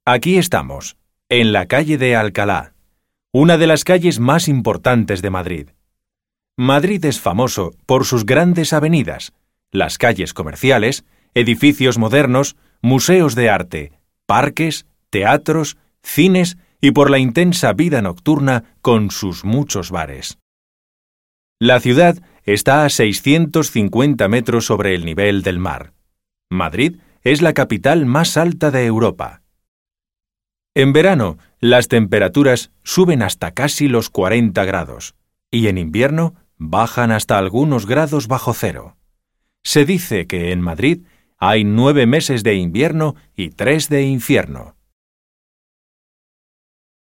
Aquí estamos, en la calle de Alcalá, una de las calles más importantes de Madrid. Madrid es famoso por sus grandes avenidas, las calles comerciales, edificios modernos, museos de arte, parques, teatros, cines y por la intensa vida nocturna con sus muchos bares. La ciudad está a 650 metros sobre el nivel del mar. Madrid es la capital más alta de Europa. En verano, las temperaturas suben hasta casi los 40 grados y en invierno bajan hasta algunos grados bajo cero. Se dice que en Madrid hay 9 meses de invierno y 3 de infierno.